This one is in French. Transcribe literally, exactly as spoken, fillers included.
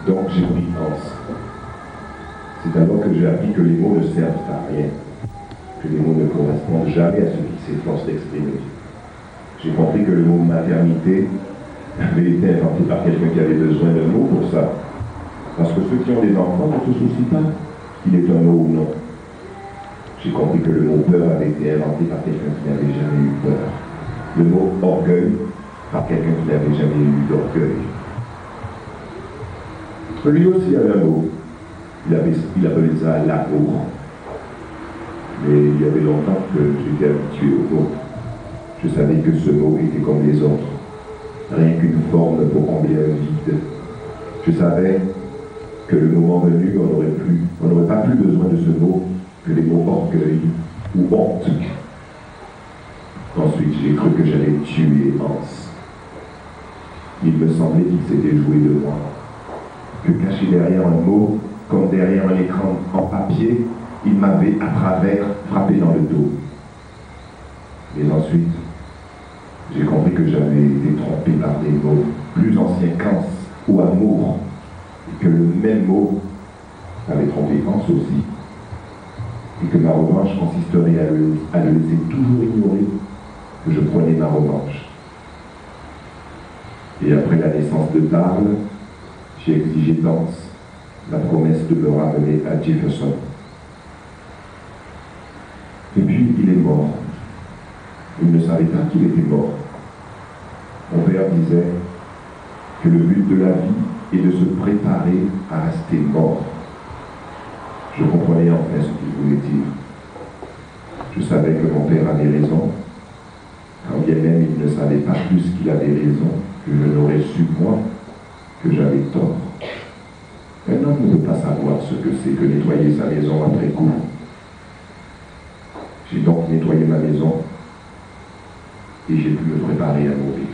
Donc j'ai pris Anse. C'est alors que j'ai appris que les mots ne servent à rien, que les mots ne correspondent jamais à ce qui s'efforce d'exprimer. J'ai compris que le mot maternité avait été inventé par quelqu'un qui avait besoin d'un mot pour ça. Parce que ceux qui ont des enfants ne se soucient pas qu'il est un mot ou non. J'ai compris que le mot peur avait été inventé par quelqu'un qui n'avait jamais eu peur. Le mot orgueil par quelqu'un qui n'avait jamais eu d'orgueil. Lui aussi avait un mot. Il, avait, il appelait ça l'amour. Mais il y avait longtemps que j'étais habitué au mot. Je savais que ce mot était comme les autres. Rien qu'une forme pour combler un vide. Je savais que le moment venu, on n'aurait plus, on n'aurait pas plus besoin de ce mot que les mots orgueil ou honte. Ensuite, j'ai cru que j'allais tuer Anse. Il me semblait qu'il s'était joué de moi. Que caché derrière un mot, comme derrière un écran en papier, il m'avait à travers frappé dans le dos. Mais ensuite, j'ai compris que j'avais été trompé par des mots plus anciens qu'Anse ou amour, et que le même mot avait trompé Anse aussi, et que ma revanche consisterait à le, à le laisser toujours ignorer que je prenais ma revanche. Et après la naissance de Darl, j'ai exigé d'Anse la promesse de me ramener à Jefferson. Et puis il est mort. Il ne savait pas qu'il était mort. Mon père disait que le but de la vie est de se préparer à rester mort. Je comprenais enfin ce qu'il voulait dire. Je savais que mon père avait raison, quand bien même il ne savait pas plus qu'il avait raison, que je n'aurais su moi que j'avais tort. Un homme ne peut pas savoir ce que c'est que nettoyer sa maison après coup. J'ai donc nettoyé ma maison et j'ai pu me préparer à mourir.